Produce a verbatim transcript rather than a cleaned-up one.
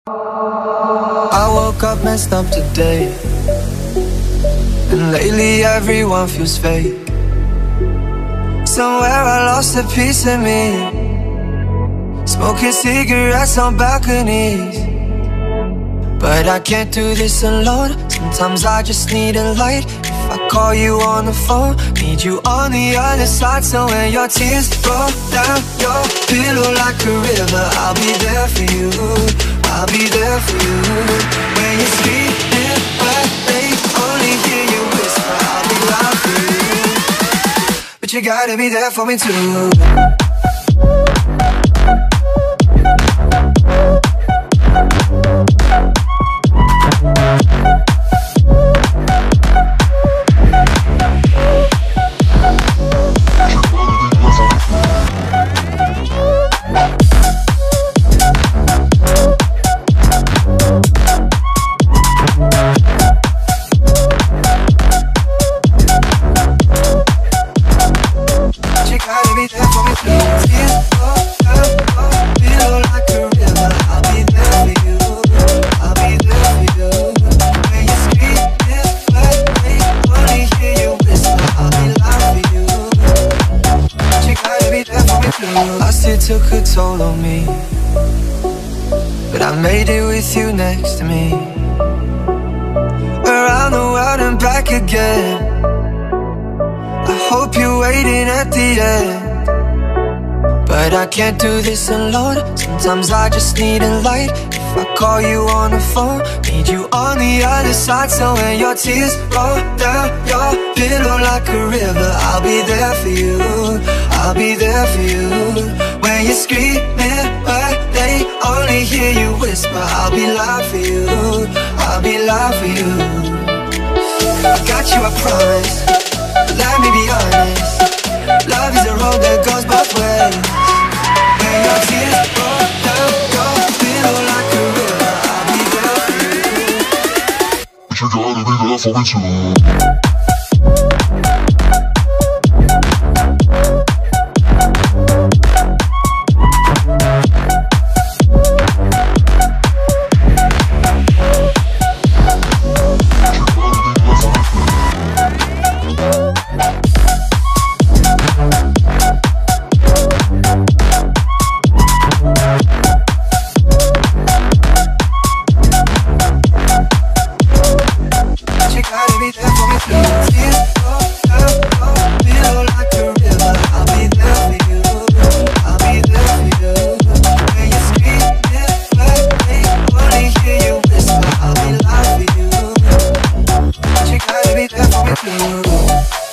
I woke up messed up today, and lately everyone feels fake. Somewhere I lost a piece of me, smoking cigarettes on balconies. But I can't do this alone. Sometimes I just need a light. If I call you on the phone, need you on the other side. So when your tears roll down your pillow like a river, I'll be there for you, I'll be there for you. When you're screaming but they only hear you whisper, I'll be loud for you. But you gotta be there for me too. Lost you took a toll on me, but I made it with you next to me. Around the world and back again. I hope you're waiting at the end, but I can't do this alone. Sometimes I just need a light. If I call you on the phone, need you on the other side. So when your tears roll down your pillow like a river, I'll be there for you, I'll be there for you. When you're screaming but they only hear you whisper, I'll be loud for you, I'll be loud for you. I got you, I promise. Let me be honest, love is a road that goes both ways. When your tears roll down your pillow like a river, I'll be there for you. But you gotta be there for me too. There for me too.